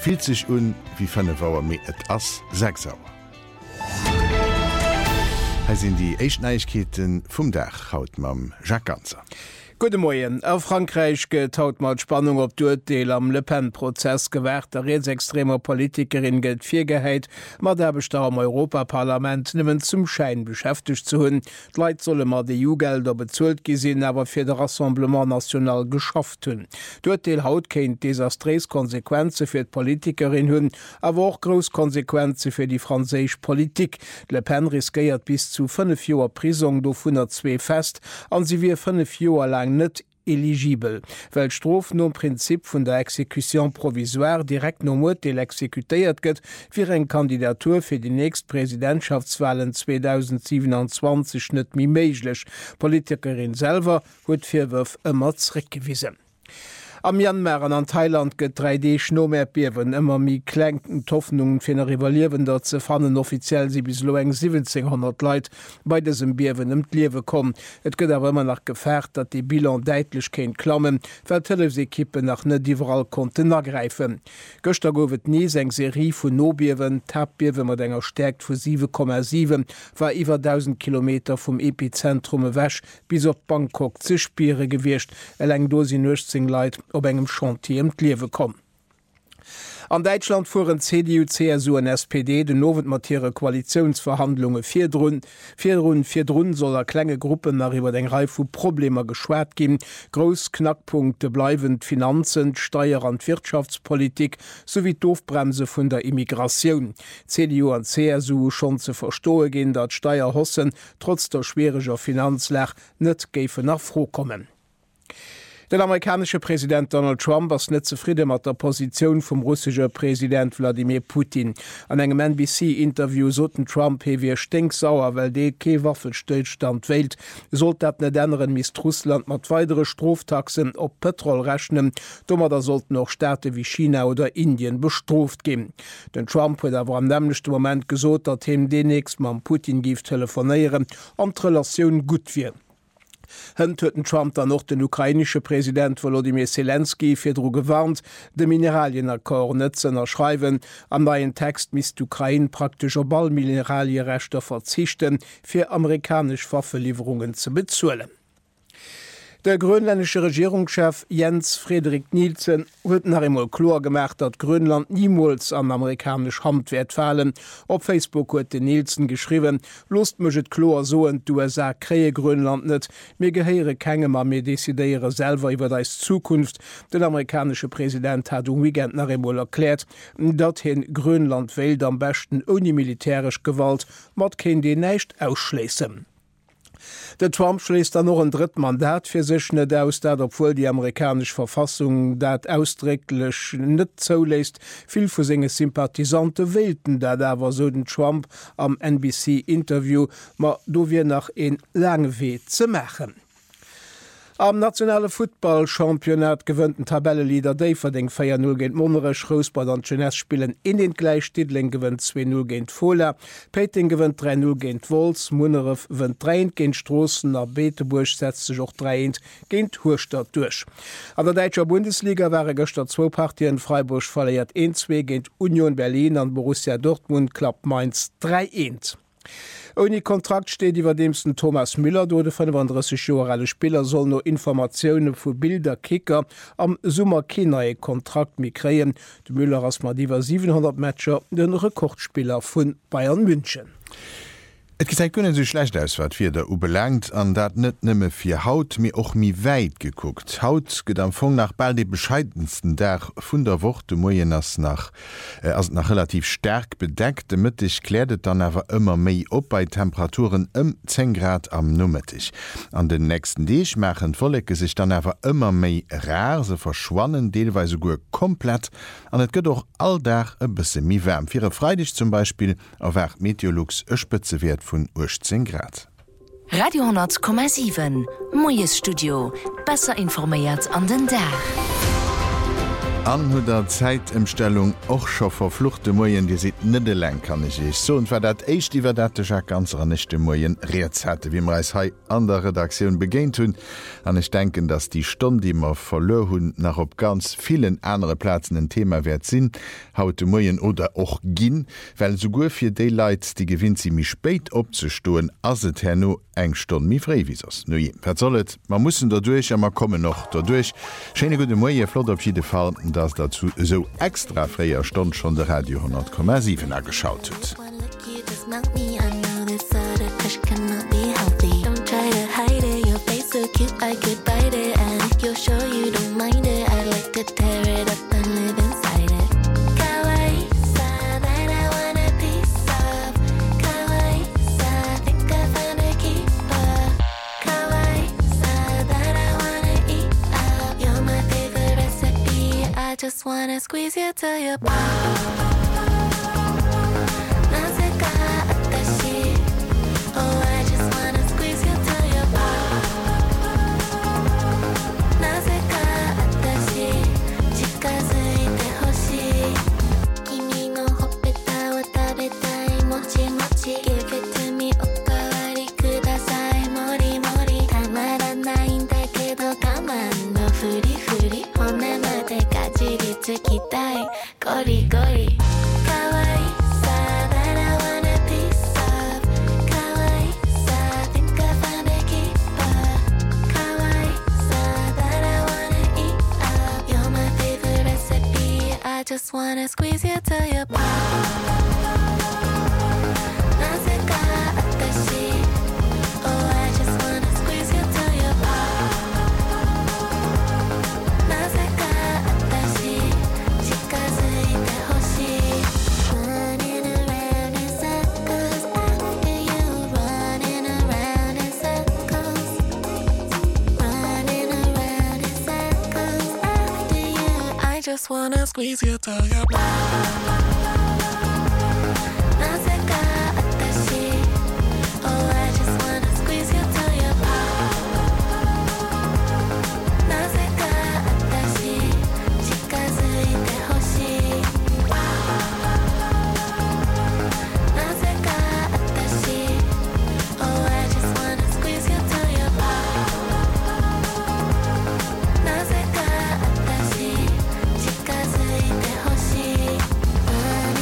fiel sich wie 5 Auer mé et ass 6 Auer. He sind die Eichtneichkeeten vum Dach haut mam Jacques Ganzer. Gute Morgen. Auf Frankreich getaut mat Spannung op Deel am Le Pen-Prozess gewährt der rechtsextremer Politikerin gelt Viergeheit, mat der Bestau am Europaparlament nimmen zum Schein beschäftigt zu hunn. Leiit solle mat de EU-Gelder bezöllt gesinn, aber fir de Rassemblement National geschafft hunn. Deel haut kenint desastrés Konsequenze fir d Politikerin hunn, awer auch gros Konsequenze fir die franzésisch Politik. Le Pen riskiert bis zu 5 Joer Prisung do 102 fest, an sie wie 5 Joer lang net eligibel, weil Strof no Prinzip vun der Exekution provisoire direkt no Modell exekutéiert gëtt fir eng Kandidatur fir die nächst Präsidentschaftswahlen 2027 net mi méiglech. Politikerin selber huet firwürf ëmmer zréckgewiesen. Am Myanmar an Thailand gët 3D-Schnomerbiewen ëmmer mi klenken Hoffnungen fir ne Rivalierwender ze fannen offiziell si bis lo eng 1700 Leiit bei desem Biewen d'Liewe kom. Et gëtt awer immer nach gefährt, dat de Bilan deitlech kéint klammen, Televisekippe nach net iwwerall konnten ergreifen. Gëchter gowet nie eng Serie vun Nobiewen, Tabbiewe mat enger stärkt vu 7,7 war iwwer 1000 Kilometer vum Epizentrume wäch bis op Bangkok ze Spiere gewircht, eng dosi 18 Leiit op engem Chantier d'Liewe kom. An Deutschland fuhren CDU, CSU und SPD de nowen materie Koalitionsverhandlungen vier Runden soll klenge Gruppen nachüber eng Reihe vu Probleme geschwert geben. Groß Knackpunkte bleiben Finanzen, Steuer- und Wirtschaftspolitik sowie Doofbremse von der Immigration. CDU und CSU schon zu verstohe gehen, dat Steuerhossen trotz der schwieriger Finanzlech net gefe nach vorkommen. Der amerikanische Präsident Donald Trump ist nicht zufrieden mit der Position vom russischen Präsident Wladimir Putin. An einem NBC-Interview sollten Trump wie stinksauer, weil der kein Waffenstillstand wählt, sollte das nicht anderen mit Russland mit weiteren Straftaxen auf Petrol rechnen, da sollten auch Staaten wie China oder Indien bestraft gehen. Denn Trump hat aber am nämlichen Moment gesagt, dass ihm demnächst mit Putin telefonieren und die Relation gut wird. Hënnt hueten Trump dann noch den ukrainische Präsident Volodymyr Zelensky firdro gewarnt, de Mineralienakkord netzen erschreiwen, am neien Text misst Ukraine praktisch op all Mineralierechter verzichten, fir amerikasch Waffenlieferungen zu bezuelen. Der grönländische Regierungschef Jens Frederik Nielsen huet nach einmal klar gemacht, dat Grönland niemals an amerikanisch Hand wird fallen. Op Facebook huet den Nielsen geschrieben, Lust möget klar so und du USA kree Grönland net, mir geheere kegem mir desideiere selber über deis Zukunft. Der amerikanische Präsident hat Weekend nach einmal erklärt, dat hin Grönland wählt am besten ohne militärisch Gewalt, mat ken die nicht ausschließen. Der Trump schließt dann noch ein drittes Mandat für sich nicht aus, dat, obwohl die amerikanische Verfassung dat ausdrücklich nicht zulässt. Viel von seinen Sympathisanten wählten da war so den Trump am NBC-Interview, aber do wir nach ein langen Weg zu machen. Am nationale Football-Championat gewënnten Tabellelieder Daverding 4-0 géint Monnerech, Rosbad an Jeunesse spielen in den Gleichstidling gewënnt 2-0 géint Fola, Peting gewënnt 3-0 géint Wols, Munneref wënnt 3-1 géint Strossen, a Beeteburg setzt sech och 3-1 géint Hurstadt duch. An der Deitscher Bundesliga waren gestern 2 Partien, Freiburg verliert 1-2 géint Union Berlin an Borussia Dortmund klappt Mainz 3-1. Ohne Kontrakt steht über demsten Thomas Müller, do de 35-jährige Spieler soll no Informationen vu Bilder Kicker am Summer Kinai Kontrakt mitkriegen. De Müller ass mat iwwer 700 Matcher den Rekordspieler vun Bayern München. Et gesäit gënnen se schlecht aus wat fir der ubelangt an dat net nëmme fir Haut mi och mi weit geguckt. Haut gët am Fong nach bald de bescheidensten Dach vun der Woche de Moien ass nach relativ sterk bedeckt. De Mëttich klädet dann awer ëmmer méi op bei Temperaturen 10 Grad am Nummettich. An den nächsten Deeg machen Follegke sich dann awer ëmmer méi rar se verschwannen, deelweise goer komplett, an et gëtt och alldach e bisse mi wärm. Fire Freidich zum Beispiel awer Meteorlux e Spëtzewert vun 18 Grad. Radio 10,7 Moies Studio besser informiert an den Dach. An der Zeitumstellung och scho verfluchte Moien, die se nëtte leng kann ich. So und war dat echt iwwer dat ganz nichtchte Moien Rezette, wie man als hai an der Redaktion begéint hunn. An ich denken, dass die Stunde, die man verlo hun nach op ganz vielen andere Plätzen ein Thema wert sinn, haute Moien oder och ginn, weil so gut fir Daylights die gewinnt sie mich spät opzestoen, as het herno eng Stunde mi frei wies. No je, verzollet, man muss dadurch immer kommen noch dadurch. Schene gute Moie flott op jede Fall, dass dazu so extra freier Stunde schon der Radio 10,7 angeschaut hat. Just wanna squeeze you till you're pop. Oh, I just wanna squeeze you till you're pop. Chikazuite hoshii. Kimi no hoppeta wo tabetai mochi mochi. Give it to me, okawari kudasai. Mori mori. Tamaranaiんだけど我慢のフリフリ。骨までかじりつきたいゴリゴリ可愛さ that I wanna piece of 可愛さ think I found a keeper 可愛さ that I wanna eat up you're my favorite recipe I just wanna squeeze you till you pop なぜか私 Oh I just wanna squeeze you till you pop just wanna squeeze you till you're pop. Naseka atashi. Oh, I just wanna squeeze you till you're pop. Naseka atashi. Chikazuite hoshii. Naseka atashi. Oh, I just wanna squeeze you till you're pop. Naseka atashi. 近づいてほしい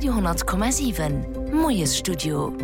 Radio 10,7 Moes Studio.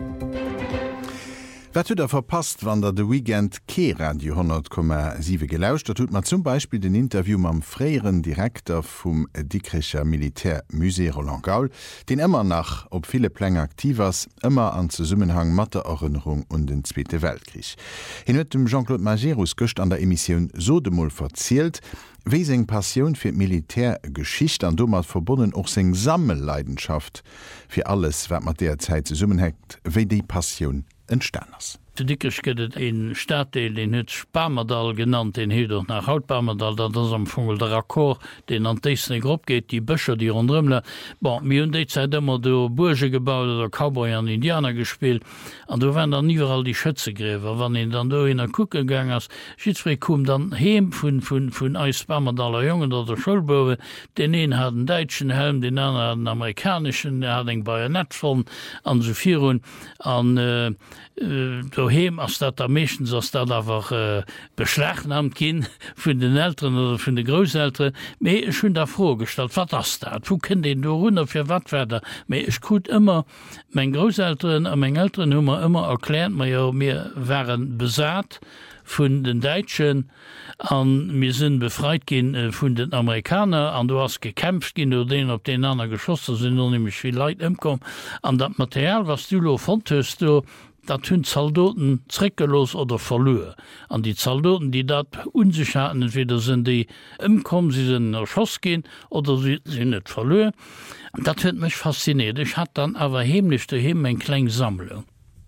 Wat der verpasst, wann der de Weekend K-Radio 10,7 gelauscht, da tut man zum Beispiel den Interview mam freieren Direktor vum Dickrecher Militärmusee Roland Gaul, den immer nach op viele Pläne aktiv ass, immer an Zusammenhang mat der Erinnerung und den Zweite Weltkrieg. Hin huet dem Jean-Claude Majerus Göcht an der Emission Sodemol verzielt, wie seg Passion fir Militärgeschicht an dummer verbunden och seg Sammelleidenschaft fir alles, wat mat der Zeit zusammenhängt, wie die Passion entstanders. De Dickers gëtt en Stadtdeel den het Sparmedal genannt, den hedoch nach Hautbarmedal, dat ass am Vogel der Akkor den an déisne Gropp geht, die Bëcher die rundrëmle. Bon, mi hun déit seit ëmmer do Burge gebaut oder Cowboy an Indianer gespielt, an do wenn dann iwwer all die Schëtzegräwer, wann en dann do in der Kuckegang ass, Schiedré kom dann heem vun eis Sparmedaler Jungen oder der Schulbowe, den een hat den Deitschen Helm, den anderen hat den amerikanischen, der hat eng Bajonett von an so virun an doheem ass dat der mechtens ass dat awer beschlechtnamt ginn vun den Eltern oder vun de Grosäeltre, méi ech hunn der vorgestalt, wat ass dat? Wo kennt den do runnner fir watwerder? Mei ech gut immer meng Grosäeltern a meng Eltern hummer immer erklärt, ma jo mir wären besat vun den Deitschen an mir sinn befreit gin vun den Amerikaner, an du hast gekämpft gin oder den op den anderen Geschosser sinn nämlich viel Leiit ëmkom an dat Material was du lo fandst du dat hunn Zaldoten zreckelos oder verlöe. An die Zaldoten, die dat unsicherheiten entweder sind die ëmkom, sie sind erschoss gehen oder sie net verlöe. Dat huet mich fasziniert. Ich hat dann aber heimlich daheim en kleng Sammlung.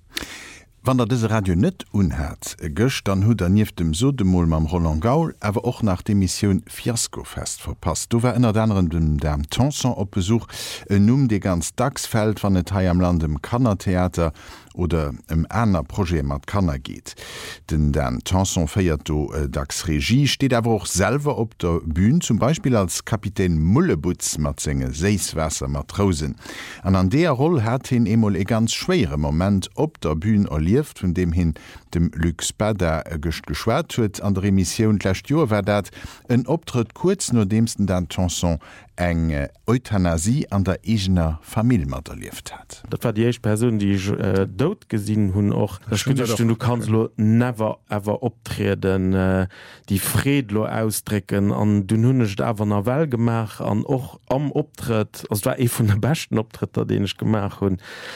Wann der dese Radio net unhät gëcht, dann hut nief dem Sodemol mam Roland Gaul awer och nach de Mission Fiaskofest verpasst. Du war ënner anderen dem Dam Tanson op Besuch de ganz Dacksfeld wann et Hai am Land im Kannertheater oder em Äner Projekt mat Kanner geht. Den Dan Tanson feiert do Dacks Regie, steht awer auch selber op der Bühn, zum Beispiel als Kapitän Mullebutz mat senge Seiswässer Matrosen. An der Rolle hat hin emol e ganz schwere Moment op der Bühn erlieft, von dem hin dem Lux Bader geschwert huet an der Emission lächt Joer war dat en Optritt kurz nur demsten Dan Tanson eng Euthanasie an der eigener Familie mat erlieft hat. Dat war die eich Person, die ich dort gesinn hun och du kannst never ever optreten die Fredlo ausdrecken an du hunnecht awer na Well gemach an och am Optritt as war e vun der besten Optritter den ich gemacht hun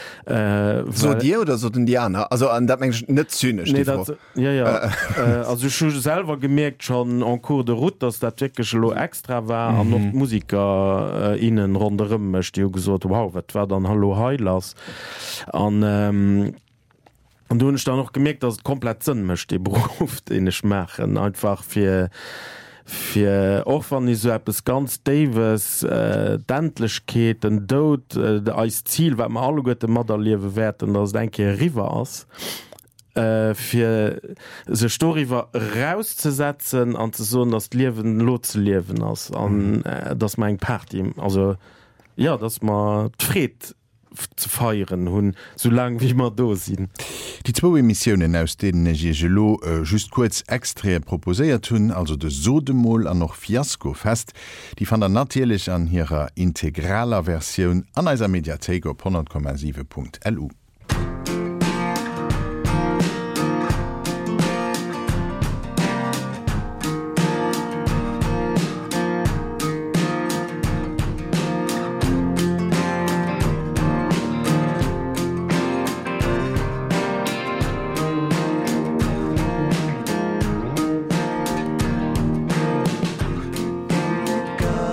so dir oder so Indianer also an dat net zynisch also selber gemerkt schon an cours de route dass der tschechische lo extra war an noch Musiker innen rondem mecht jo gesot wow wat war dann hallo heilas an und du hast da noch gemerkt, dass es komplett Sinn möchte, die Beruf, den ich mache. Einfach für auch wenn ich so etwas ganz Davis, Dentlichkeit, den Tod, als Ziel, was wir alle gute Mutter leben werden, das denke ich, River ist. Für die Story rauszusetzen und zu sagen, dass das Leben loszuleben ist. Und dass mein Party, also, ja, dass man Fried zu feieren hun so lang wie man do sinn. Die 2 Emissionen aus denen Gelo just kurz extra proposéiert hunn, also de Sodemol an noch Fiaskofest, die fand er natürlich an ihrer integraler Version an eiser Mediathek op 100,7.lu.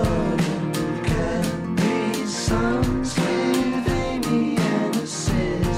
Songs with Amy and the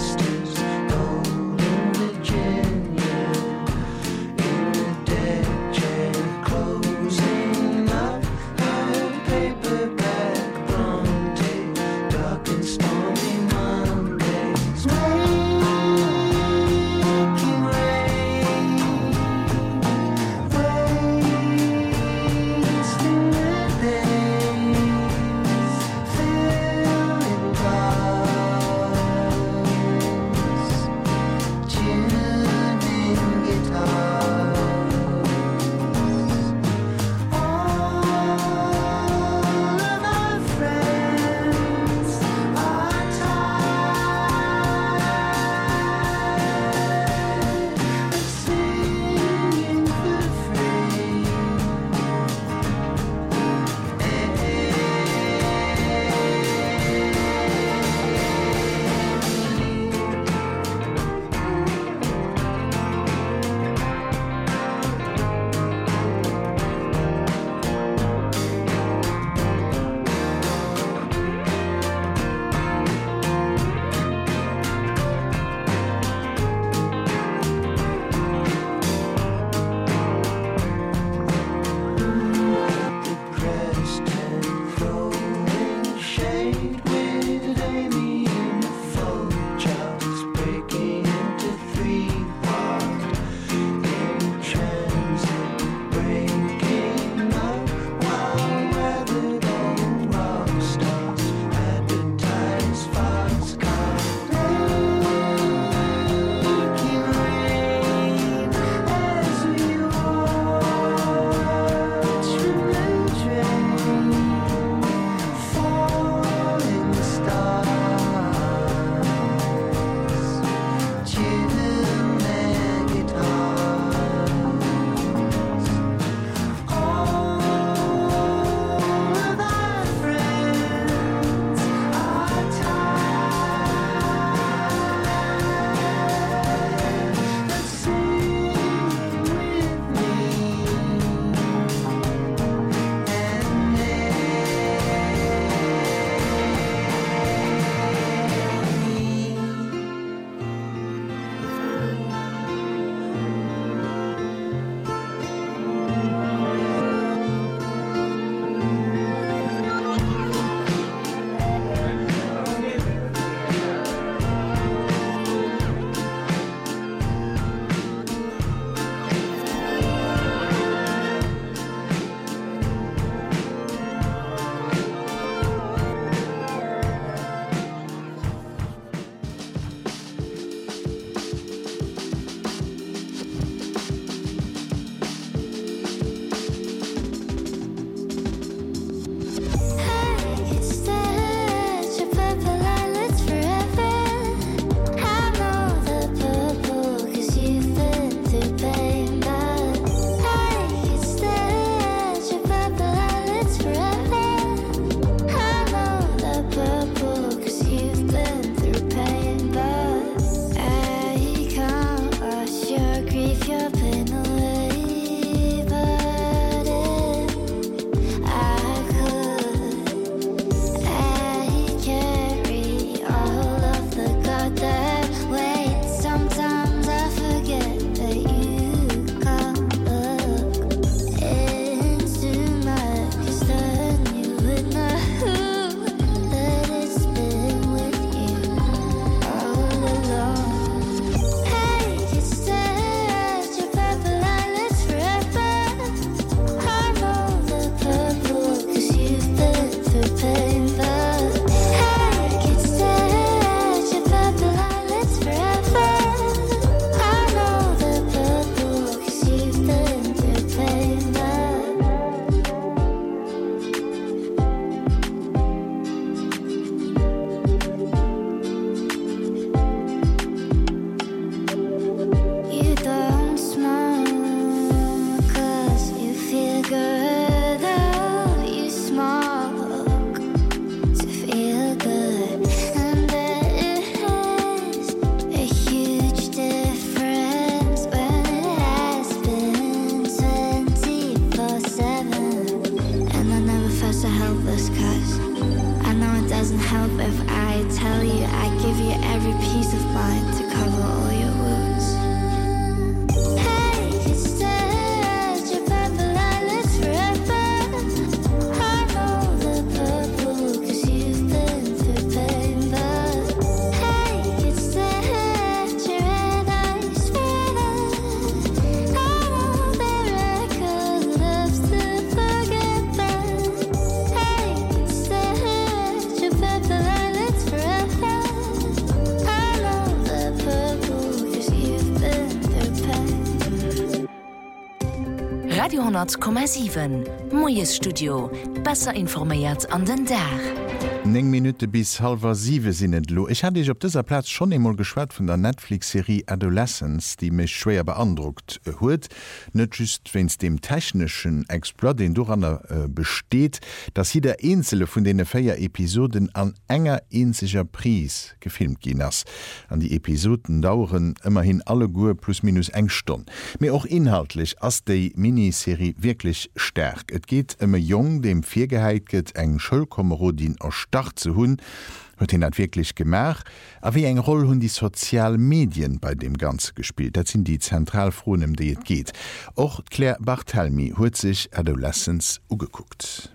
Radio 10,7 Moes Studio besser informiert an den Dach. 9 Minuten bis 6:30 sinnet lo. Ich hatte dich op dieser Platz schon einmal geschwärzt von der Netflix-Serie Adolescence, die mich schwer beeindruckt huet. Nicht just wenn's dem technischen Exploit, den daran besteht, dass hier der einzelne von den 4 Episoden an enger einziger Pries gefilmt gehen ist. An die Episoden dauern immerhin alle gut plus minus 1 Stunde. Mir auch inhaltlich ist die Miniserie wirklich stark. Es geht immer jung, dem Viergeheit geht eng Schulkameradin erstarrt zu hunn, huet hin hat wirklich gemach, a wie eng Rolle hunn die Sozialmedien bei dem Ganze gespielt. Dat sind die Zentralfroen, um die es geht. Auch Claire Barthelmy huet sich Adolescence ugeguckt.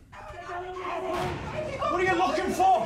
What are you looking for?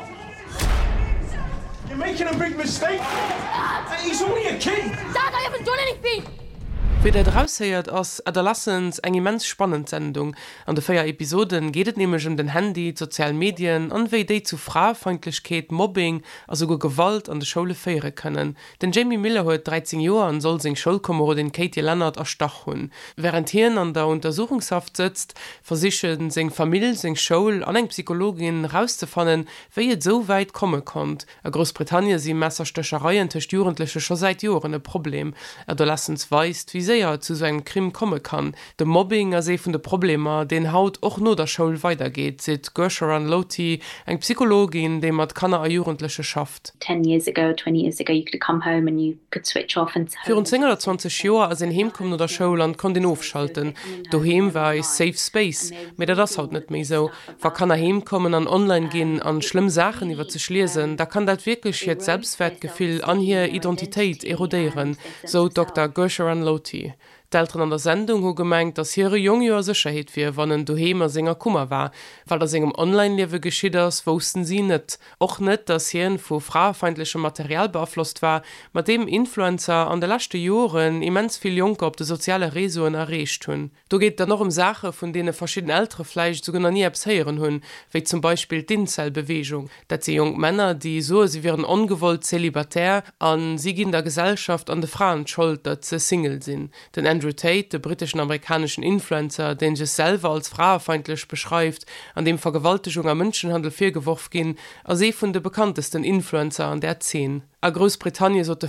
You're making a big mistake. He's only a kid. Dad, I haven't done anything. Wie der drausheiert ass Adolescence eng immens spannend Sendung. An de 4 Episoden gehtet nämlich um den Handy, sozialen Medien, an wie die zu Frafeindlichkeit, Mobbing, also go Gewalt an der Schule feieren können. Den Jamie Miller hat 13 Jahre und soll sing Schulkameradin Katie Leonard erstach hun. Während hier an der Untersuchungshaft sitzt, versichern sing Familie, sing Schule, an eng Psychologin rauszufinden, wie es so weit kommen kann. In Großbritannien sind Messerstöchereien zwischen Jugendlichen schon seit Jahren ein Problem. Adolescence weist, wie sehr zu so einem Krim kommen kann. Der Mobbing ist von den Problemen, den Haut auch nur der Schule weitergeht, sieht Gersharan Loti, eine Psychologin, die mit Kinder und Jugendlichen schafft. 10 years ago, 20 years ago, you could come home and you could switch off and Für uns 10 oder 20 Jahre, als ein Heimkommen oder Schule und konnte ihn aufschalten. Daheim war ein Safe Space. Mit das halt nicht mehr so. Wenn kann er heimkommen und online gehen, an schlimme Sachen über sich lesen, da kann das wirklich jetzt Selbstwertgefühl an ihre Identität erodieren, so Dr. Gersharan Loti. Die Eltern an der Sendung haben gemeint, dass ihre Junge Sicherheit wäre, wenn ein daheim Sänger Kummer war. Weil das im Online-Leben geschieht ist, wussten sie nicht. Auch nicht, dass hier von frauenfeindlichem Material beeinflusst war, mit dem Influencer an den letzten Jahren immens viele Junge auf die sozialen Resoen erreicht haben. Da geht dann noch um Sachen, von denen verschiedene Ältere vielleicht sogar noch nie etwas hören haben, wie zum Beispiel die Incel-Bewegung. Das sind junge Männer, die so, sie wären ungewollt zelibatär, und sie gehen der Gesellschaft an die Frauen schuld, dass sie Single sind. Denn Andrew Tate, der britischen amerikanischen Influencer, den sich selber als frauenfeindlich beschreibt, an dem Vergewaltigung am Menschenhandel vorgeworfen gehen, als von den bekanntesten Influencer an der 10. In Großbritannien sollte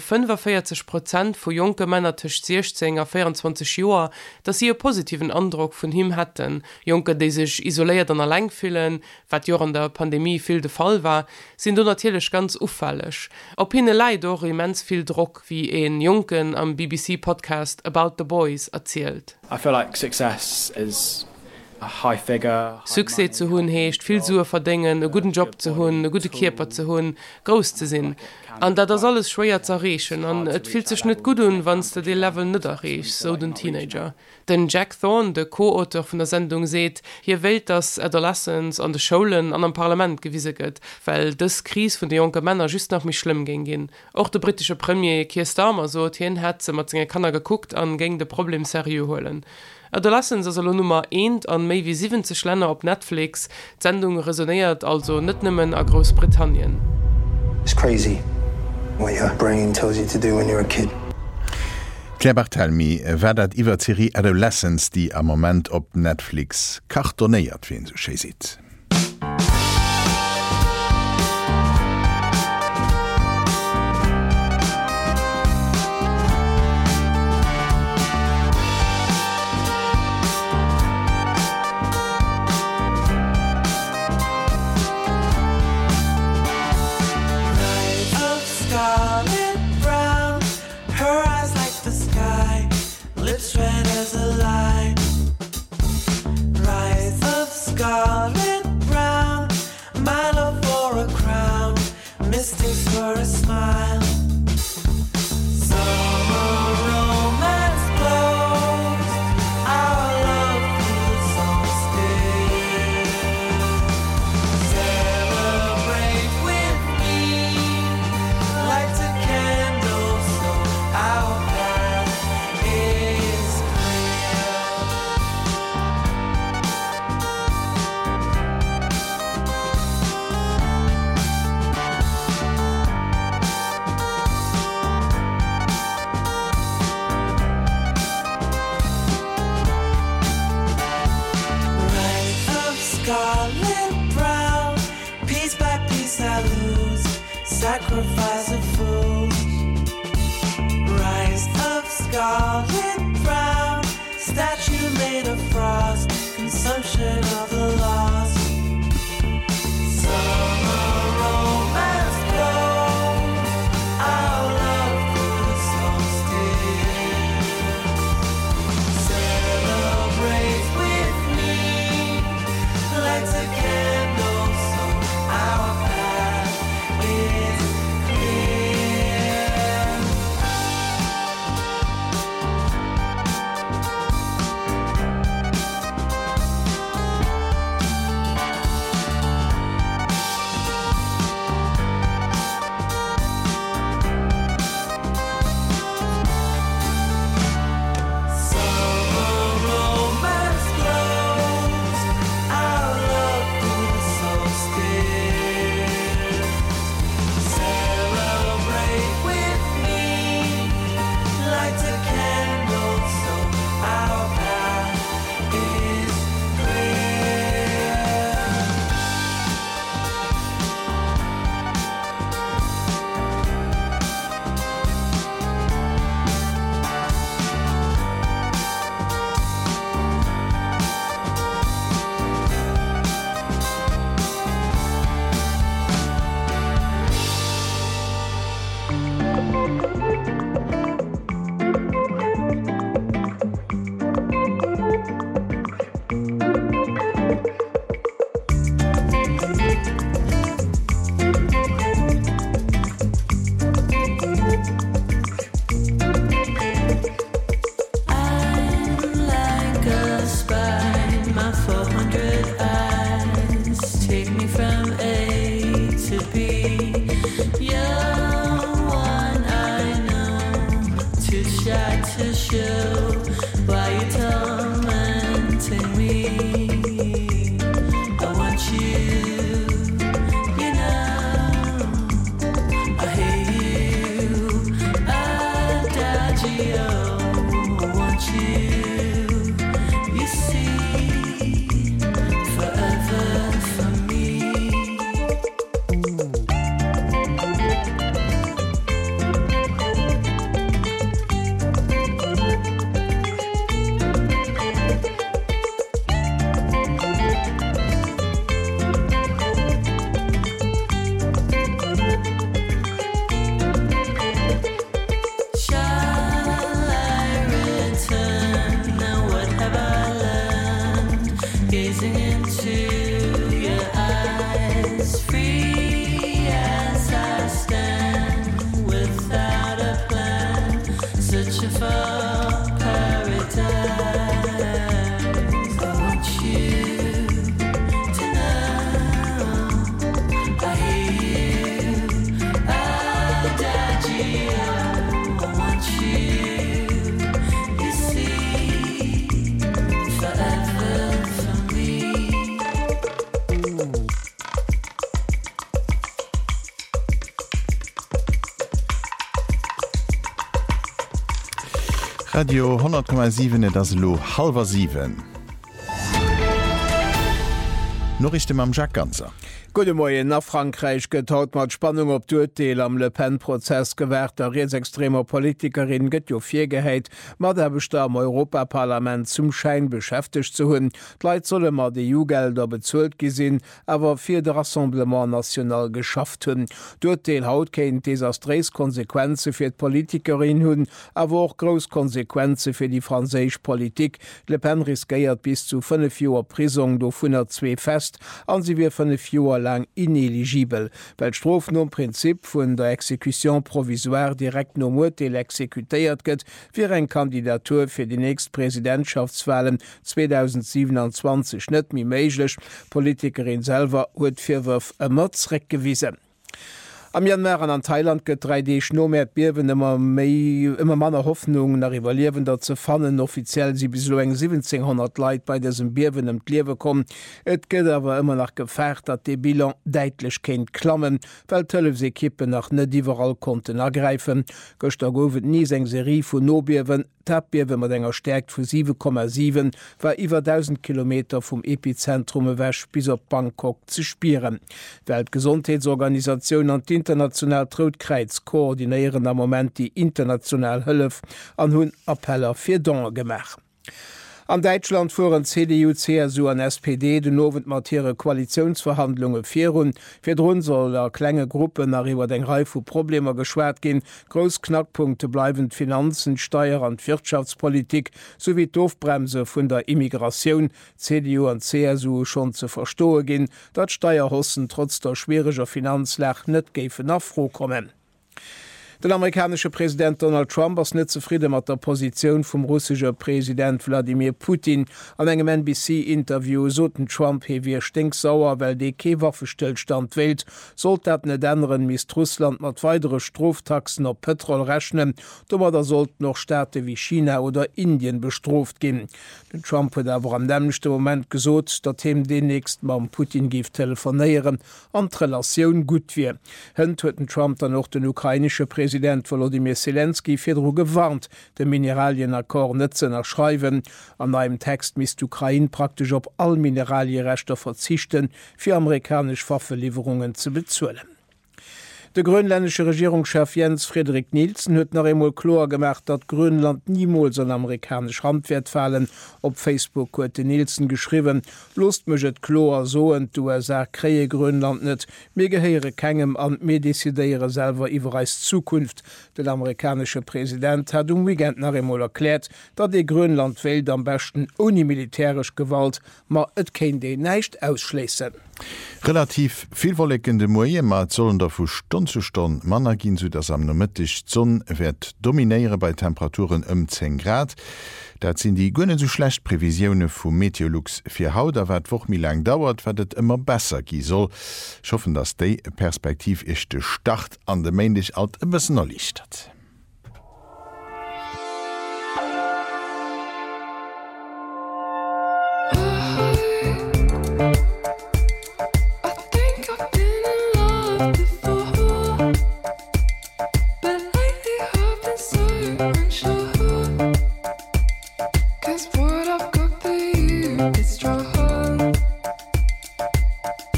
45% von jungen Männern zwischen 16 und 24 Jahren, dass sie einen positiven Eindruck von ihm hatten. Junge, die sich isoliert und allein fühlen, was während der Pandemie viel der Fall war, sind natürlich ganz auffällig. Ob ihnen leider auch immens viel Druck, wie ein Jungen am BBC-Podcast About the Boys erzählt. I feel like success is a high figure. Success zu haben heißt, viel zu verdienen, einen guten Job zu haben, einen guten Körper zu haben, groß zu sein. Und das alles schwer zu erreichen. Und es fühlt sich nicht gut an, wenn du den Level nicht erreichst, so den Teenager. Denn Jack Thorne, der Co-Autor von der Sendung, sagt, hier will das Adolescence an den Schulen, an dem Parlament gewiesen wird, weil das Krise von den jungen Männern just noch mich schlimm ging. Auch der britische Premier Keir Starmer so, hier hat sie mit seinen Kindern geguckt und ging das Problem seriös holen. Adolescence ist also Nummer 1 an mehr wie 70 Länder auf Netflix. Die Sendung resoniert also nicht nur in Großbritannien. It's crazy what your brain tells you to do when you're a kid. Claire Barthelmy, wer dat iwwer Serie Adolescence, die am Moment op Netflix kartonéiert wen so schee sieht. scarlet brown. Piece by piece I lose. Sacrifice of fools. Rise of scarlet brown. Statue made of frost. Consumption of the lost. Summer romance blow. Our love through the solstice. Celebrate with me. Light a candle so our path is clear. Summer romance glows. Our love through the solstice. Celebrate with me. Light a candle so our path is clear. I'm like a spy, my 400 eyes take me from A to B. You're one I know, too shy to show why you're tormenting me. I want you, you know. I hate you, adagio. I want you, you see, forever for me. Shall I return? Now what have I learned? Gazing into your eyes, free as I stand, without a plan, searching for paradise. I want you to know I hear you, adagio. I want you, you see, forever for me. Radio 10,7 das Lo halber 7. Norrichte am Jack ganzer. Gute Morgen nach Frankreich getaut mat Spannung op Durteil am Le Pen-Prozess gewährt der rechtsextremer Politikerin gëtt jo virgeheit, mat der besta am Europaparlament zum Schein beschäftigt zu hunn. Leiit solle mat de EU-Gelder bezuelt gesinn, awer fir de Rassemblement national geschafft hunn. Durteil haut kéint desastrees Konsequenze fir d' Politikerin hunn, awer auch gros Konsequenze fir die franzésisch Politik. Le Pen riskeiert bis zu 5 Joer Prisung do 102 fest, an sie wie 5 Joer lang ineligibel, weil Strofen um Prinzip vun der Exekution provisoire direkt no Urteil exekutéiert gëtt fir eng Kandidatur fir die nächst Präsidentschaftswahlen 2027 net mi méiglech. Politikerin selber huet firwurf e Motzreck gewiesen. Am Myanmar an Thailand gëtt 3D Schnomer Biwen immer manner Hoffnung nach Rivalierwender ze fannen. Offiziell si bis lo eng 1700 Leiit bei dessen Biwen em Liewe kom. Et gëtt awer immer nach gefärt, dat de Bilan deitlech kenint klammen, well Tëllefsekippe nach net iwwerall konnten ergreifen. Gëchter gouft nie eng Serie vun Nobiewen, Tabiewe mat enger stärkt vu 7,7 war iwwer 1000 Kilometer vum Epizentrum wäch bis op Bangkok ze spieren. Weltgesundheitsorganisation an international Trotkreiz koordinéieren am moment die international Hëllef an hunn Appeller fir Donner gemach. An Deutschland fuhren CDU, CSU an SPD de nowend materie Koalitionsverhandlungen virun. Firrun soll der klenge Gruppen iwwer eng Reif vu Probleme geschwert gin. Gros Knackpunkte bleiwen Finanzen, Steuer an Wirtschaftspolitik sowie d'Ofbremse vun der Immigration. CDU an CSU schon ze verstohe gin, dat Steuerhossen trotz der schwerischer Finanzlach net géfen nachfro kommen. Den amerikanische Präsident Donald Trump ass net zufrieden mat der Position vum russische Präsident Wladimir Putin. An engem NBC-Interview soten Trump he wie stinksauer, well de Kewaffestillstand wählt, sollt dat net anderen mis Russland mat weitere Stroftaxen op Petrol rechnen, dommer da sollt noch Staate wie China oder Indien bestroft gin. Den Trump huet awer am nämlichchte Moment gesot, dat hem demnächst mam Putin gif telefonieren an Relationun gut wie. Hënd huet den Trump dann noch den ukrainische Präsident Volodymyr Zelensky firdro gewarnt, de Mineralienakkord netzen erschreiwen. An einem Text misst Ukraine praktisch op all Mineralierechter verzichten, fir amerikasch Waffenlieferungen zu bezuelen. Der grönländische Regierungschef Jens Frederik Nielsen huet nach einmal klar gemacht, dat Grönland niemals an amerikasch Handwert fallen. Op Facebook huet Nielsen geschrieben, Lust möget klar so und du kree Grönland net, mir geheere kegem an mir desideiere selber iwweis Zukunft. Der amerikanische Präsident hat Weekend nach einmal erklärt, dat die Grönland wählt am besten ohne militärisch Gewalt, ma et kein de neicht ausschließen. Relativ vielwollekende Moie mat sollen der vu Stunde zu Stunde Manner gin zu das am nomitisch Zonn werd dominéiere bei Temperaturen 10 Grad. Dat sind die gënne so schlecht Prävisionune vum Meteorlux fir Haut, wat woch mi lang dauert, wat et immer besser gi soll. Schoffen, dass déi Perspektiv ichchte Start an de Mäinlich alt e bessen erlichtert.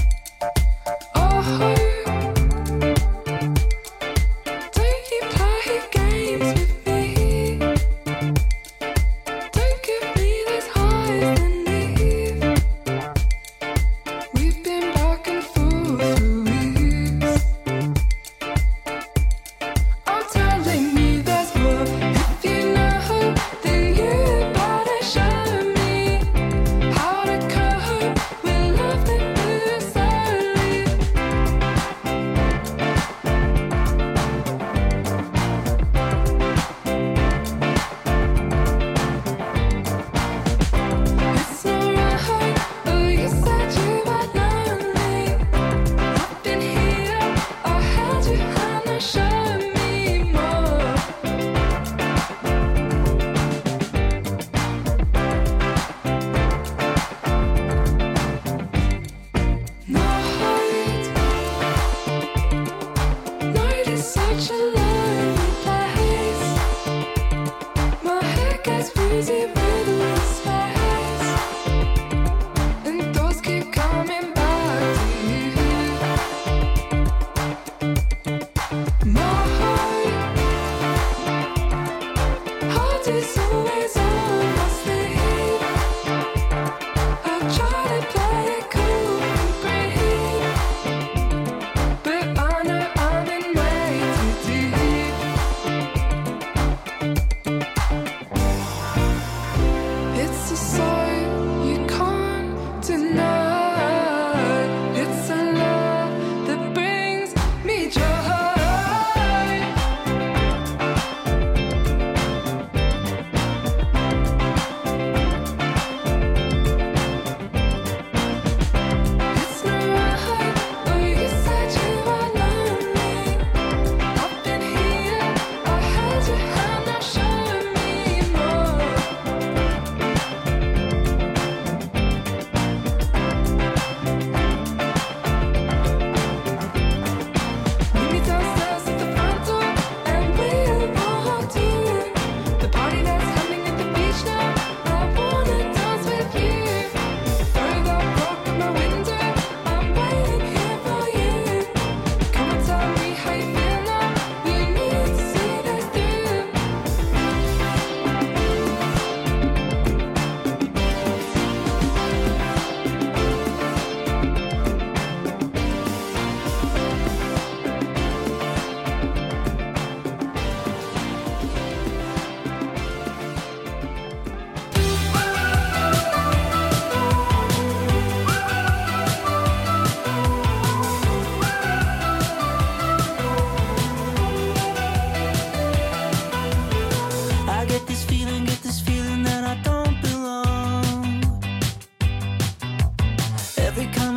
Play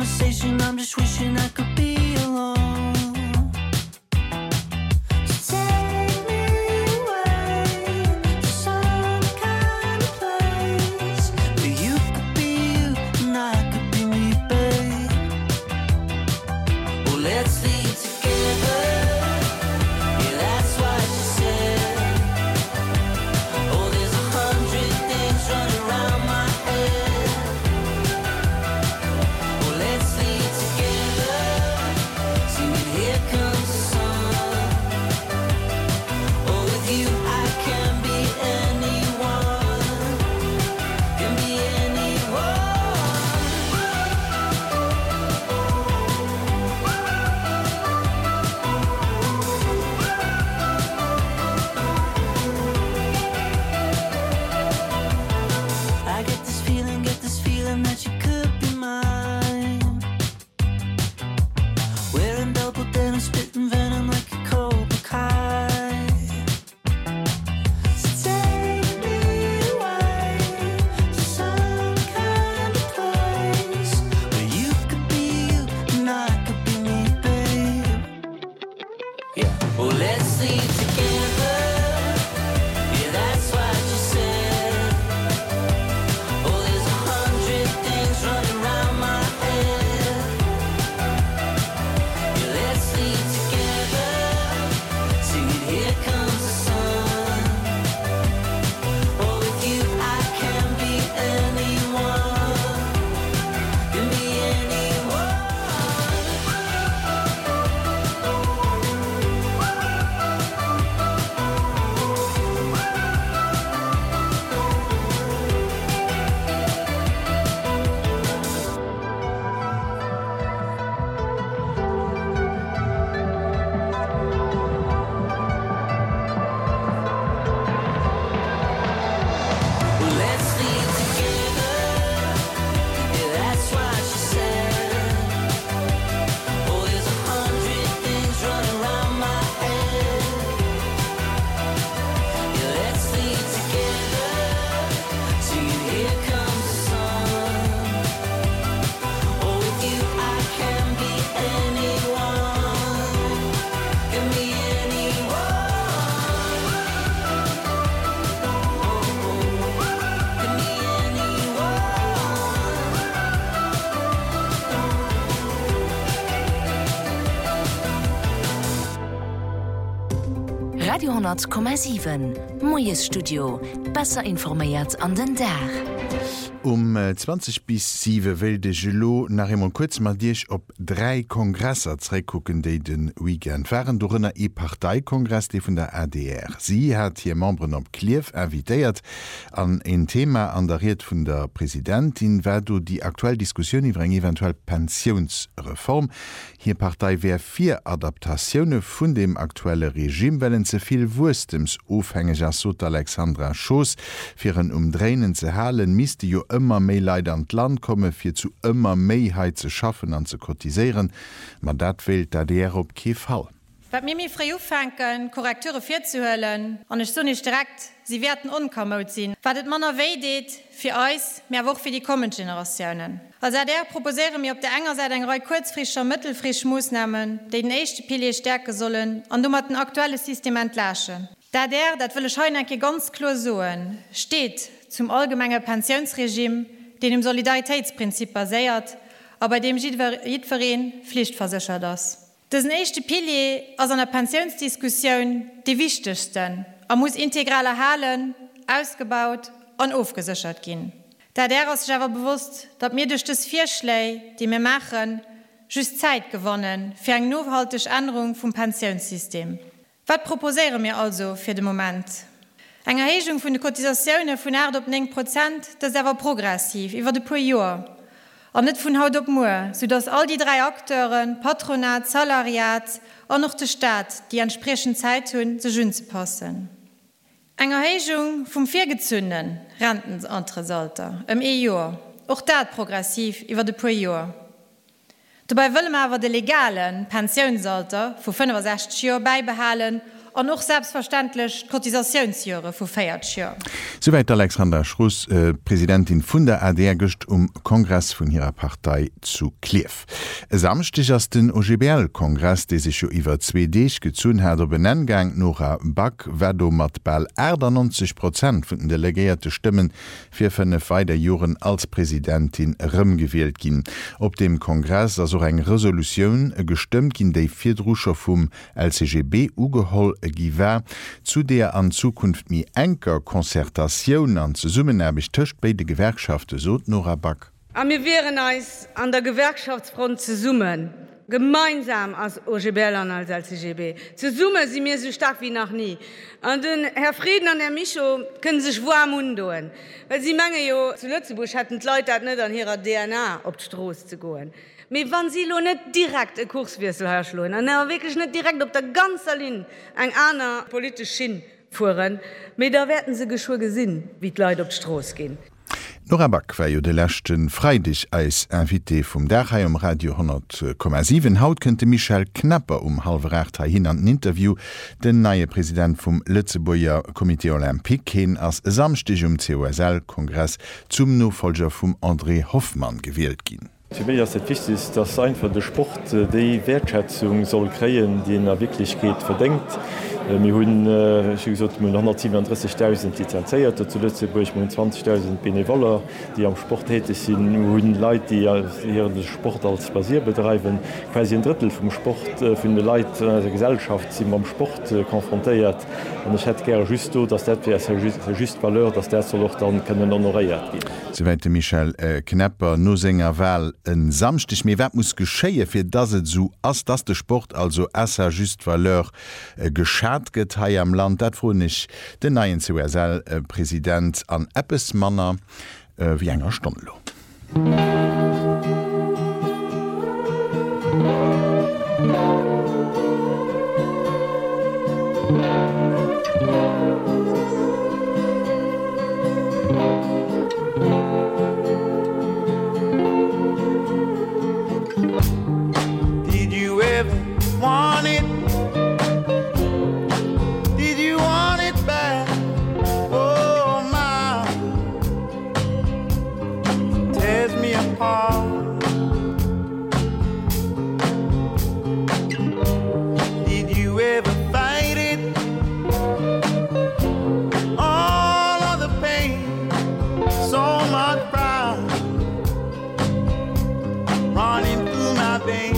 conversation. I'm just wishing I could be alone. So take me away to some kind of place where you could be you and I could be me, babe. Well, let's leave together. Yeah, that's what she said. Oh, there's 100 things running around my head. Well, let's leave together. Singing, here comes the sun. Oh, with you I can be anyone. Can be anyone. I get this feeling that you could be mine. Wearing double denim, spitting venom like a Cobra Kai. So take me away to some kind of place where you could be you and I could be me, babe. Yeah. Well, let's leave together. Yeah, that's what you said. Oh, there's 100 things running around my head. Yeah, let's leave together. Singing, here comes the sun. Oh, with you I can be anyone. Can be anyone. Well, let's leave together. Yeah, that's what she said. Oh, there's 100 things running around my head. Yeah, let's leave together. Singing, here comes the sun. Oh, with you I can be anyone. Can be anyone. Can be anyone. Radio 10,7 Moies Studio besser informéiert an den Dach. 20 bis 7 wilde Gelo nach immer kurz mal Dich op 3 Kongresser zurückgucken, die den Weekend waren durch einen E-Parteikongress, die von der ADR. Sie hat hier Membern op Kliew invitiert an ein Thema anderiert von der Präsidentin, wer du die aktuelle Diskussion über eine eventuell Pensionsreform. Hier Partei wäre 4 Adaptationen von dem aktuellen Regime, weil sie viel Wurstems aufhängig ist, so Alexandra Schoß, für ein Umdrehen zu halen, müsste jo immer mehr Leute an Land komme, fir zu immer Mehrheit zu schaffen an zu kotisieren, man dat will da der op Kefall. Wat mir frei ufangen Korrekture fir zu höllen an ich so nicht direkt sie werden unkommod sinn. Wat manner wedet fir eus mehr woch fir die kommenden Generationen. Also der proposere mir op der enger Seite eng kurzfrischer mittelfrisch Moosnahmen, de den echte Pilier stärke sollen an dummer den aktuelle System entlaschen. Da dat will Scheinke ganz klar soen, steht zum allgemeine Pensionsregime, den im Solidaritätsprinzip basiert, aber dem Jidverein pflichtversichert ist. Das nächste Pilier aus einer Pensionsdiskussion die wichtigsten. Muss integral erhalten, ausgebaut und aufgesichert gehen. Da der ist sich aber bewusst, dass mir durch das Vierschläge, die wir machen, just Zeit gewonnen für eine nachhaltige Änderung vom Pensionssystem. Was proposieren wir also für den Moment? Eine Erhöhung von den Kotisationen von 8 auf 9%, das ist aber progressiv, über die paar Jahre. Und nicht von heute auf morgen, sodass all die 3 Akteuren, Patronat, Salariat und noch der Staat, die entsprechend Zeit haben, sich anzupassen. Eine Erhöhung vom vorgezogenen Rentenalter im EU, auch das progressiv über die paar Jahre. Dabei wollen wir aber den legalen Pensionsalter von 65 Jahren beibehalten an noch selbstverständlich Kotisationsjahre vu 4 Jahren. Soweit Alexander Schruss, Präsidentin vun der AD gëcht Kongress vun ihrer Partei zu Klef. Samstich ass den OGBL-Kongress, de sich jo iwwer 2D gezun hat der Benenngang Nora Back werdo mat ball 90% vun den delegierte Stimmen fir 5 weiter Joren als Präsidentin rëmgewählt ginn. Op dem Kongress as eng Resoluioun gestimmt ginn déi Vierdrucher vum LCGB ugeholl giwer, zu der an Zukunft mi enker Konzertatioun an ze summen erbig töcht bei de Gewerkschafte sot Nora Back. Aber wir wären als an der Gewerkschaftsfront zu summen, gemeinsam als OGBL und als LCGB. Zu summen sind wir so stark wie noch nie. Und den Herr Frieden und Herr Micho können sich warm undoen. Weil sie meinen ja, zu Lützeburg hatten die Leute nicht an ihrer DNA auf die Straße zu gehen. Aber wenn sie nicht direkt einen Kurswechsel herschlagen, und wirklich nicht direkt auf der ganzen Linie eine andere politische Schiene fuhren, aber da werden sie schon gesehen, wie die Leute auf die Straße gehen. Nora Back war jo de lächten Freidich als Invité vum Dachai Radio 10,7. Haut könnte Michel Knapper 7:30 hin an ein Interview den neue Präsident vum Lützeburger Komitee Olympique hin als samstich COSL-Kongress zum Nofolger vum André Hoffmann gewählt gin. Für mich ist es wichtig, dass einfach der Sport die Wertschätzung soll kreieren, die in der Wirklichkeit verdenkt. Wir haben 137.000 Lizenzierte, zu Lützeburg 20.000 Benevoler, die am Sport tätig sind. Wir haben Leute, die hier den Sport als Basier betreiben. Quasi ein Drittel vom Sport, von den Leuten der Gesellschaft sind am Sport konfrontiert. Und ich hätte gerne just so, dass das eine juste Valeur, dass das soll auch dann honoriert werden. Soweit Michel Knapper no senger Wahl en samstich mir wat muss geschéie fir dat se so ass dass de Sport also asser just Valeur geschat get ha am Land dat fro nicht den neien COSL-Präsident an Appesmanner wie enger Stondlo. Want it? Did you want it back? Oh my, tears me apart. Did you ever fight it? All of the pain, so much pride running through my veins.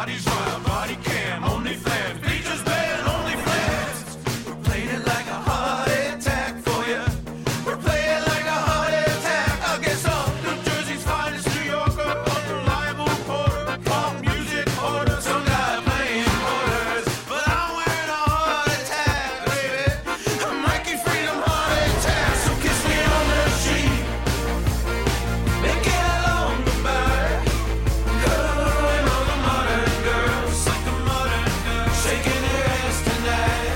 bodies round, body cam, only fans, beaches band, only fans. We're playing it like a heart attack for you. We're playing like a heart attack against all New Jersey's finest New Yorker, unreliable reporter, pop music order, some guy playing quarters. But I'm wearing a heart attack, baby. I'm Mikey Freedom heart attack, so kiss me on the cheek. Make it along the back. Girl, and all the modern girls, like a modern girl, shaking their ass tonight.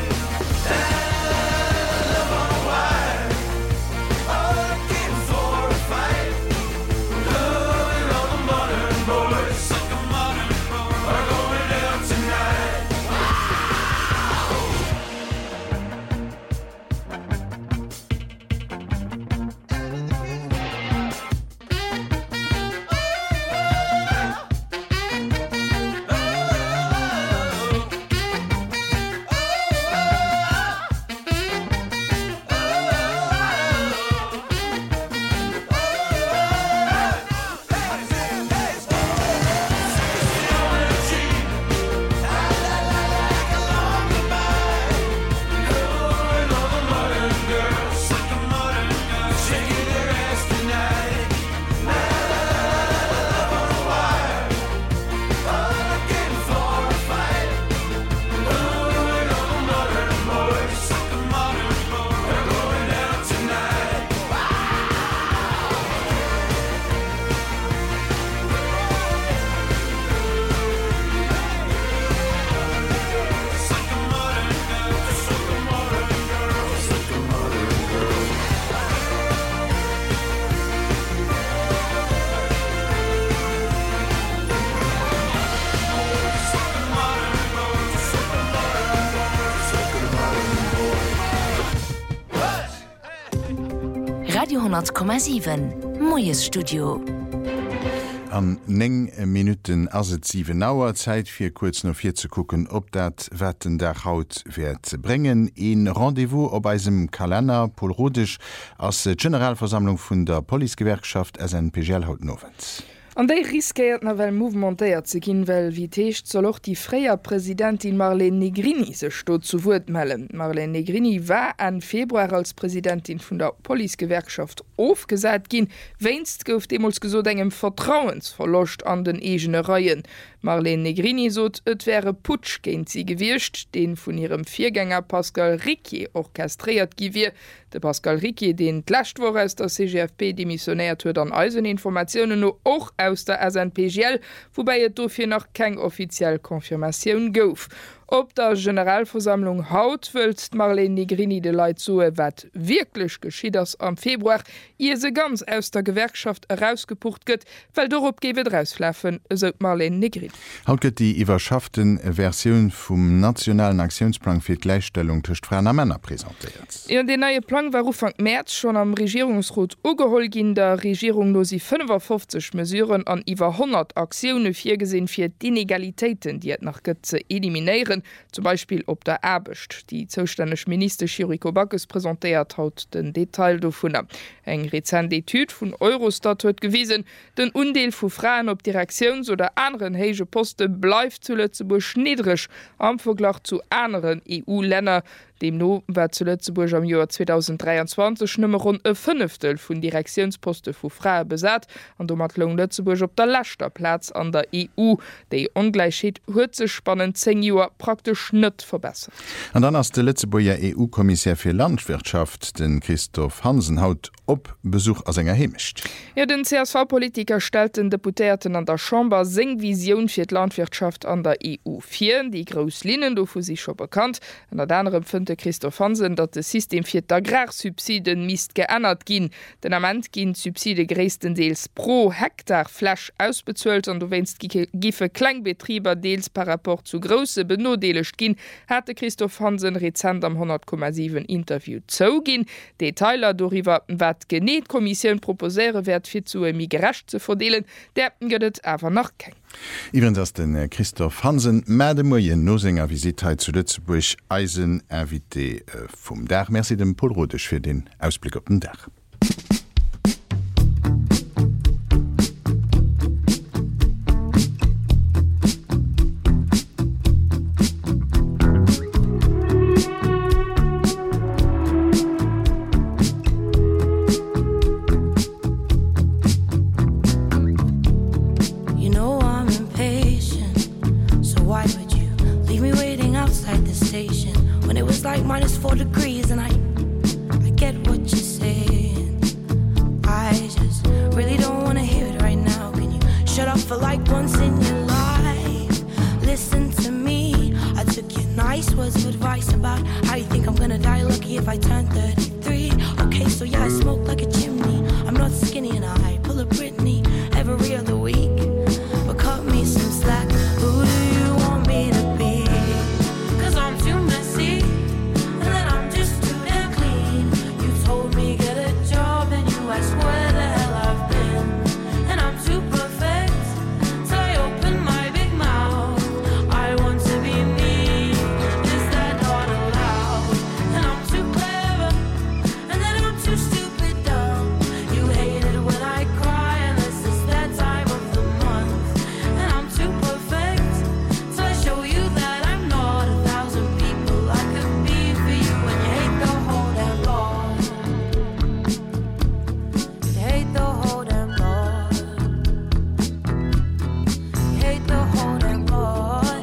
And love on wide, all looking for a fight. Girl, and all the modern boys, like a modern boy, are going out tonight. Radio 10,7 Moes Studio. An 9 Minuten as et 7 Auer Zeit fir kurz no 4 zu gucken, ob dat wetten der Haut werd ze bringen. En Rendevous op eisem Kalender Paul Rodisch as Generalversammlung vun der Poligewerkschaft SNPGL haut nowens. An déi riskiert na well movementéiert ze ginn well wie techt soll och die fréier Präsidentin Marlene Negrini se sto zu Wut mellen. Marlene Negrini war an Februar als Präsidentin vun der Poligewerkschaft ofgesät ginn, wéinst gouf demols gesot engem Vertrauensverlocht an den egene Reihen. Marlene Negrini sot et wäre Putsch géint sie gewircht, den vun ihrem Viergänger Pascal Riquier orchestriert giwier. De Pascal Riquier den d'lächt wo aus der CGFP demissionéiert huet an Eiseninformationoen no och aus der SNPGL, wobei et dofir noch keng offiziell Konfirmatioun gouf. Op der Generalversammlung haut wëlt Marlene Negrini de Leiit soe wat wirklich geschieht ass am Februar ihr se ganz aus der Gewerkschaft herausgepucht gëtt, weil dorop gewet rausflaffen eso Marlene Negrini. Haut gëtt die Iwerschaften Verioun vum nationalen Aktionsplan fir Gleichstellung tcht Frauen a Männer präsentiert. Ja, den neue Plan war Anfang März schon am Regierungsrot ugeholl gin der Regierung no sie 55 Mesuren an iwwer 100 Aktionen fir gesinn fir d'Inegalitäten, die et nach Götze eliminieren, zum Beispiel op der Erbecht. Die zoustännech Minister Chiriko Backes präsentiert haut den Detail davon. Eng rezent Etude vun Eurostat huet gewiesen, den Undeel vu Frauen op Direktions- oder anderen hege Poste bleif zu Lützeburg niedrig am Verglach zu anderen EU-Länder. Dem no war zu Lützeburg am Joar 2023 nëmmer rund e Fünftel vun Direktionsposte vu Frauen besat, an do mat Long Lützeburg op der lachter Platz an der EU. Déi Ongleichheet huet ze spannend 10 Joer praktisch net verbessert. An dann ass de Lützeburger EU-Kommissär fir Landwirtschaft den Christoph Hansen haut op Besuch as enger hemischt. Ja, den CSV-Politiker stelten Deputierten an der Chamber seng Vision fir d Landwirtschaft an der EU 4, die Groslinien do vu sich schon bekannt. An der anderem Christoph Hansen, dat das System fir d'Agrarsubsiden mist geändert ginn. Den Amment ginn Subside gréesstendeels pro Hektar Flasch ausbezuelt an du wennst gife Kleinbetrieber deels par rapport zu grosse benodelecht ginn, hatte Christoph Hansen rezent am 100,7 Interview zou ginn. Detailer doriwer wat Geneetkommissionun proposéere werd fir zu mi gerecht ze verdeelen, der gëtt awer nach keng. Iwen ass den Christoph Hansen Mäde Moien nosenger Visitheit zu Lützeburg Eisen invité vum Dach. Merci dem Paul Rodisch fir den Ausblick op den Dach. like -4 degrees, and I get what you're saying. I just really don't want to hear it right now. Can you shut up for like once in your life? Listen to me. I took your nice words of advice about how you think I'm gonna die lucky if I turn 33. Okay, so yeah, I smoke like a chimney. I'm not skinny and I pull a Britney every other week, but cut me some slack. Who do you want me to be? 'Cause I'm too messy, and then I'm just too damn clean. You told me get a job and you asked where the hell I've been, and I'm too perfect, so I open my big mouth. I want to be me. Is that not allowed? And I'm too clever, and then I'm too stupid dumb. You hate it when I cry unless it's that time of the month. And I'm too perfect, so I show you that I'm not 1,000 people I could be for you. And you hate the whole damn lot. You hate the whole damn lot. You hate the whole damn lot.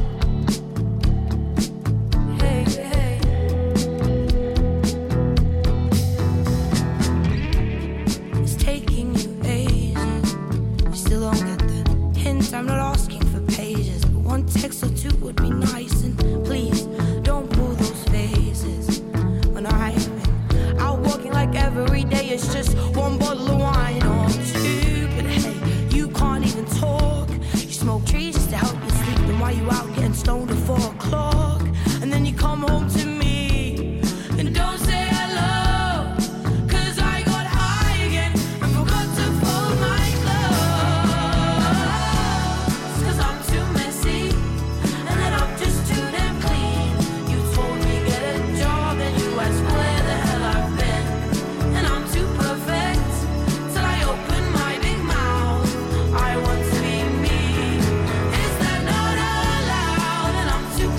Hey, hey. It's taking you ages. You still don't get the hint. I'm not asking for pages, but one text or two would be nice. And please don't pull those faces when I've been out walking like every day. It's just one bottle of wine or two. But hey, you can't even talk. You smoke trees just to help you sleep. Then why you out getting stoned at 4 o'clock? And then you come home to me and don't say hello. 'Cause I got high again and forgot to fold my clothes. 'Cause I'm too messy, and then I'm just too damn clean. You told me get a job and you asked where the hell I've been, and I'm too perfect till I open my big mouth. I want to be me. Is that not allowed? And I'm too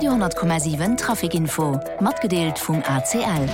Radio,7 Trafikinfo, matgedeelt vum ACL.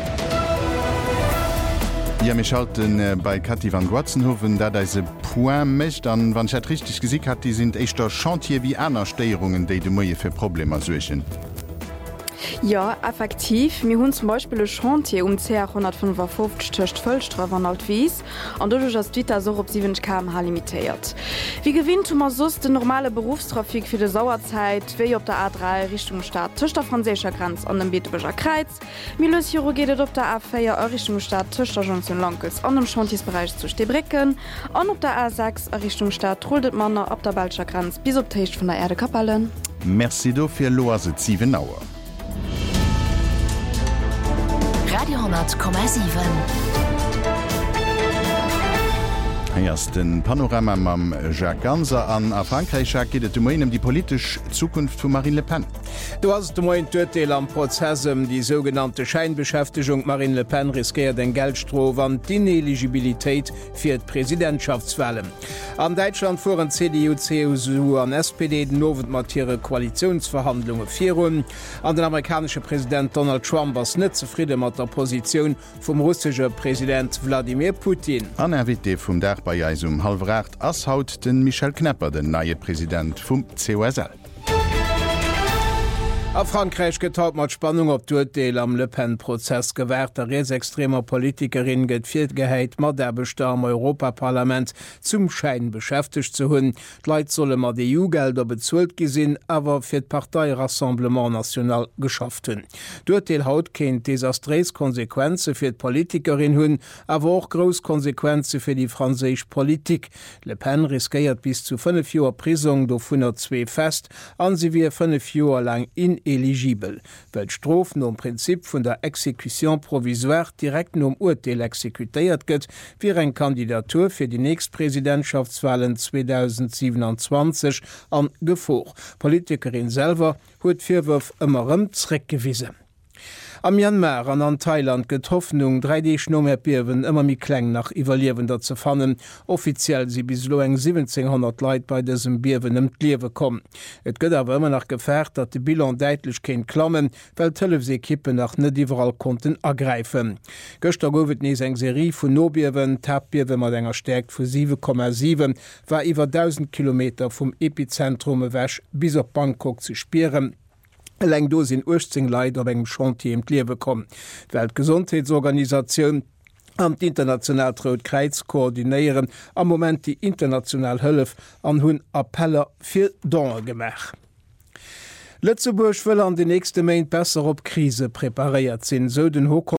Ja, mir schalten bei Kathi van Guatzenhofen, da se Point mecht an wann richtig gesik hat, die sind echtter Chantier wie aner Steierungen, déi de Moie fir Probleme suechen. Ja, effektiv. Mir hunn zum Beispiel e Chantier CR 155 töcht Vëllstra an Altwies an dodurch ass Twitter so op 7 km/h limitiert. Wie gewinnt man sos den normale Berufstrafik fir de Sauerzeit, wéi op der A3 Richtung Stadt Tëchter Fraécher Grenz an dem Beetebeger Kreiz, Milos Hirogedet op der A4 Richtung Stadt Tëchter Johnson Lankels an dem Chantiersbereich zu Stebrecken, an op der A6 Richtung Stadt troldet Manner op der Balscher Grenz bis op Techt vun der Erde Kapellen. Merci do fir Loase 7 Auer. Radio,7. Heiers den Panorama mam Jacques Ganser an a Frankreich giet Moinem die polisch Zukunft vu Marine Le Pen. Du hast du moin Deel am Prozessem die sogenannte Scheinbeschäftigung Marine Le Pen riskiert den Geldstroh an d'Ineligibilitéit fir d Präsidentschaftswahlen. An Deutschland fuhren CDU, CSU an SPD den nowen Mattiere Koalitionsverhandlungen virun. An den amerikanische Präsident Donald Trump was net zufrieden mat der Position vum russische Präsident Wladimir Putin. An RWD vum Dach bei Jeisum halfracht ass haut den Michel Knepper, den neue Präsident vum COSL. A Frankreich getaut mat Spannung op d'Urteil am Le Pen-Prozess gewährt der rechtsextremer Politikerin gët Viertgeheit mat der Bestar am Europaparlament zum Schein beschäftigt zu hunn. D'Leit solle mat de EU-Gelder bezuelt gesinn, awer fir d Partei Rassemblement National geschafft hunn. D'Urteil haut kenint desastrees Konsequenze fir d Politikerin hunn, awer auch gros Konsequenze fir die franzésisch Politik. Le Pen riskiert bis zu 5 Joer Prisung do 102 fest, an sie wie 5 Joer lang ineligibel, weil Strofen um Prinzip vun der Exekution provisoire direkt um Urteil exekutéiert gëtt, wie en Kandidatur fir die Nächstpräsidentschaftswahlen 2027 an Gefoch. Politikerin selber huet Virwurf ëmmerem zreckgewiese. Am Myanmar an Thailand Hoffnung 3D-Schnommerbierwen ëmmer mi kleng nach evaluierender ze fannen. Offiziell sie bis lo eng 1700 Leiit bei desem Bierwen ëm d'Liewe kom. Et gëtt awer ëmmer nach gefährt, dat de Bilan deitlich kéint klammen, well Televisekippe nach net iwwerall konnten ergreifen. Gëchter gowet nees eng Serie vun Nobierwen, Tabbierwe mat enger stärkt vu 7,7 war iwwer 1000 Kilometer vum Epizentrum wäch bis op Bangkok ze spieren. Läng do sinn 18 Leiit op engem Chantier d'Liewe kom. Weltgesundheitsorganisationun an d'International Rotkreuz koordinéieren am moment die international Hëllef an hunn Appeller fir Donner gemach. Lützeburg will an de nächste Main besser op Krise prepariert sinn, so den